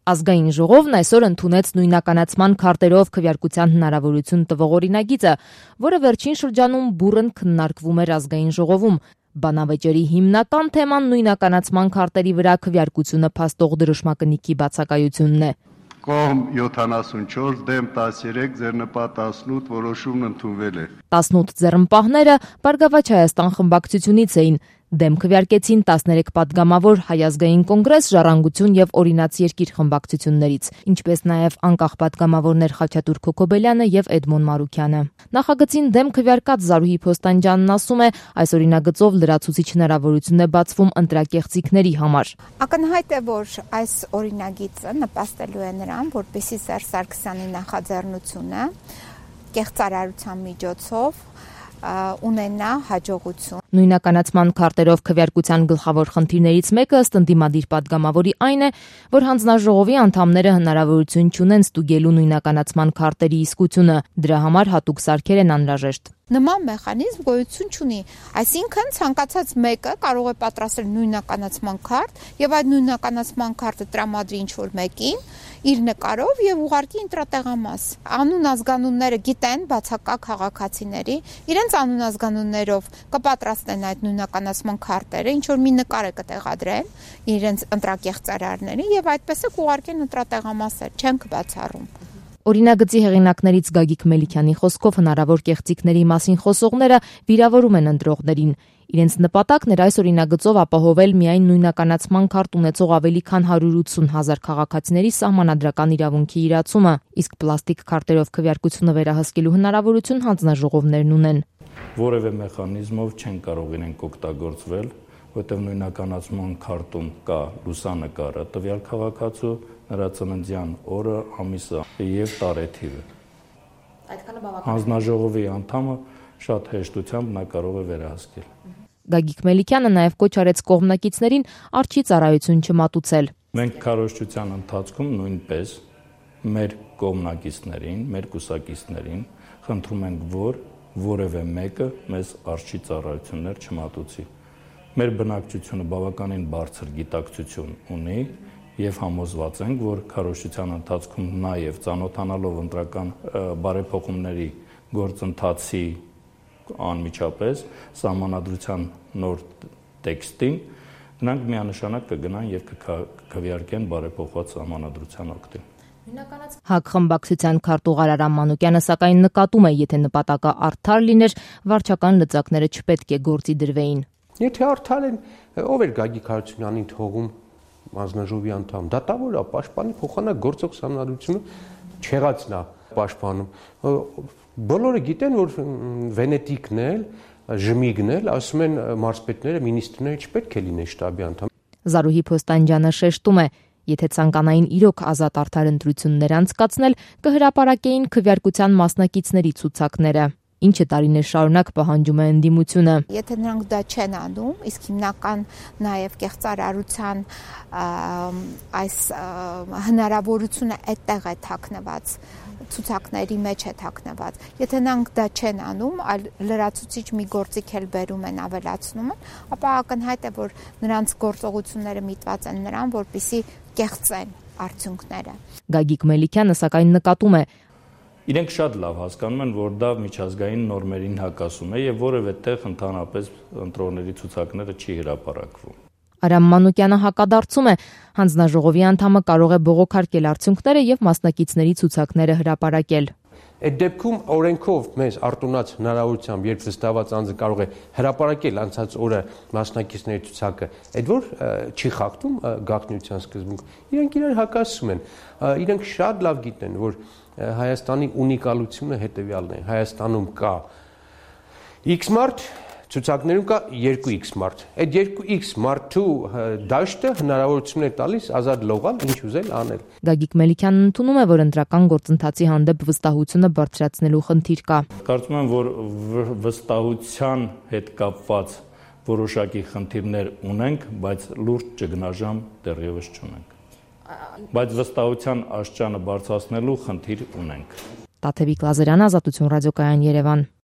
Ազգային ժողովն այսօր ընդունեց նույնականացման քարտերով քվեարկության հնարավորություն տվող օրինագիծը, որը վերջին շրջանում բուռն քննարկվում էր Ազգային ժողովում։ Բանավեճերի հիմնական թեման նույնականացման քարտերի վրա քվեարկությունը փաստող դրոշմակնիքի բացակայությունն է։ Կողմ 74, դեմ 13, ձեռնպատ 18 որոշումն ընդունվել է։ 18 ձեռնպահները Բարգավաճ Հայաստան խմբակցությունից էին։ Դեմ քվեարկեցին 13 падգամավոր Հայ ազգային կոնգրես, Ժառանգություն եւ Օրինաց երկիր խմբակցություններից, ինչպես նաեւ անկախ падգամավորներ Խաչատուր Քոքոբելյանը եւ Էդմոն Մարուքյանը։ Նախագծին դեմ քվեարկած Զարուհի Փոստանջյանն ասում է, այս օրինագծով լրացուցիչ հնարավորություն է բացվում ընտրակեղծիքների համար։ Ակնհայտ է, որ այս օրինագիծը նպաստելու է նրան, որպեսզի Սերժ Սարգսյանի նախաձեռնությունը կեղծարարության միջոցով ունենա հաջողություն։ Նույնականացման քարտերով քվեարկության գլխավոր խնդիրներից մեկը ըստ ընդդիմադիր падգամավորի այն է, որ հանձնաժողովի անդամները հնարավորություն չունեն ստուգելու նույնականացման քարտերի իսկությունը, դրա համար հատուկ սարքեր են անհրաժեշտ։ Նման մեխանիզմ գոյություն չունի, այսինքն ցանկացած մեկը կարող է պատրաստել նույնականացման քարտ եւ այդ նույնականացման քարտը տրամադրի ինչ-որ մեկին իր նկարով եւ ուղարկի ընտրատեղամաս։ Անուն ազգանունները գիտեն բացակա քաղաքացիների, իրենց անուն ազգանուններով կպատրաստեն այդ նույնականացման քարտերը, ինչ-որ մի նկար է կտեղադրեն իրենց ընտրակեղծարարներին եւ այդպես է կուղարկեն ընտրատեղամասեր, չեն կբացառում։ Օրինագծի հեղինակներից Գագիկ Մելիքյանի խոսքով հնարավոր կեղծիքների մասին խոսողները վիրավորում են ընտրողներին։ Իրենց նպատակն էր այս օրինագծով ապահովել միայն նույնականացման քարտ ունեցող ավելի քան 180,000 քաղաքացիների սահմանադրական իրավունքի իրացումը, իսկ պլաստիկ քարտերով քվեարկությունը վերահսկելու հնարավորություն հանձնաժողովներն ունեն։ Որևէ մեխանիզմով չեն կարող իրենք օգտագործվել, որտեղ նույնականացման քարտում կա լուսանկարը տվյալ քաղաքացու, նրա ծննդյան օրը, ամիսը եւ տարեթիվը։ Այդքանը բավական է։ Հանձնաժողովի անդամը շատ հեշտությամբ նա կարող է վերահսկել։ Գագիկ Մելիքյանը նաեւ կոչ արեց կողմնակիցներին արջի ծառայություն չմատուցել։ Մենք քարոզչության ընթացքում նույնպես մեր կողմնակիցներին, մեր կուսակիցներին խնդրում ենք, որ որևէ մեկը մեզ արջի ծառայություններ չմատուցի։ Մեր բնակչությունը բավականին բարձր գիտակցություն ունի եւ համոզված ենք, որ քարոզչության ընթացքում նաեւ ծանոթանալով ընտրական բարեփոխումների գործընթացի անմիջապես սահմանադրության նոր տեքստին նրանք միանշանակ կգնան եւ կքվեարկեն բարեփոխված սահմանադրության օգտին։ ՀԱԿ խմբակցության քարտուղար Արամ Մանուկյանը սակայն նկատում է, եթե նպատակը արդար լիներ, վարչական լծակները չպետք է գործի դրվեին։ Եթե արդար են, ով էր Գագիկ Հարությունյանին թողում հանձնաժողովի անդամ, դատավորը պաշտպանի փոխանակ գործող սահմանադրությունը չեղածն է պաշտպանում։ Բոլորը գիտեն, որ Վենետիկն էլ, Ժմիգն էլ, ասում են մարզպետները, մինիստրները չպետք է լինեն շտաբի անդամ։ Զարուհի Փոստանջյանը շեշտում է, եթե ցանկանային իրոք ազատ արդար ընտրություններ անցկացնել, կհրապարակեին քվեարկության մասնակիցների ցուցակները, ինչը տարիներ շարունակ պահանջում է ընդդիմությունը։ Եթե նրանք դա չեն անում, իսկ հիմնական նաև կեղծարարության այս հնարավորությունը այդտեղ է թաքնված, ցուցակների մեջ է թաքնված։ Եթե նրանք դա չեն անում, այլ լրացուցիչ մի գործիք էլ բերում են, ավելացնում են, ապա ակնհայտ է, որ նրանց գործողությունները միտված են նրան, որպեսզի կեղծեն արդյունքները։ Գագիկ Մելիքյանը սակայն նկատում է, իրենք շատ լավ հասկանում են, որ դա միջազգային նորմերին հակասում է եւ որևէ տեղ ընդհանրապես ընտրողների ցուցակները չի հրապարակվում։ Արամ Մանուկյանը հակադարձում է, հանձնաժողովի անդամը կարող է բողոքարկել արդյունքները եւ մասնակիցների ցուցակները հրապարակել։ Այդ դեպքում օրենքով մեզ արտոնած հնարավորությամբ, երբ վստահված անձը կարող է հրապարակել անցած օրը մասնակիցների ցուցակը, այդ որ չի խախտում գաղտնիության սկզբունքը, իրենք իրար հակասում են։ Իրենք շատ լավ գիտեն, որ Հայաստանի ունիկալությունը հետևյալն է. Հայաստանում կա X մարդ, ցուցակներում կա 2X մարդ։ Այդ 2X մարդու դաշտը հնարավորություն է տալիս ազատ լողալ, ինչ ուզել անել։ Գագիկ Մելիքյանն ընդունում է, որ ընտրական գործընթացի հանդեպ վստահությունը բարձրացնելու խնդիր կա։ Կարծում եմ, որ վստահության հետ կապված որոշակի խնդիրներ ունենք, բայց լուրջ ճգնաժամ դեռևս չունենք։ Բայց վստահության աստիճանը բարձրացնելու խնդիր ունենք։ Տաթևիկ Լազարյան, Ազատություն ռադիոկայան, Երևան։